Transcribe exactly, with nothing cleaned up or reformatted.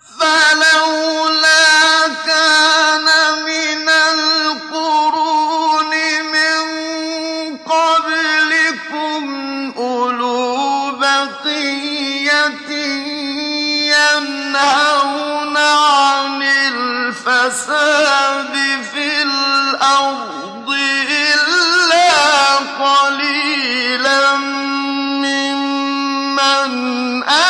فَلَوْلَا كَانَ مِنَ الْقُرُونِ مِن قَبْلِكُمْ أُولُو بَقِيَّةٍ يَنْهَوْنَ عَنِ الْفَسَادِ فِي الْأَرْضِ إِلَّا قَلِيلًا مِّمَّنْ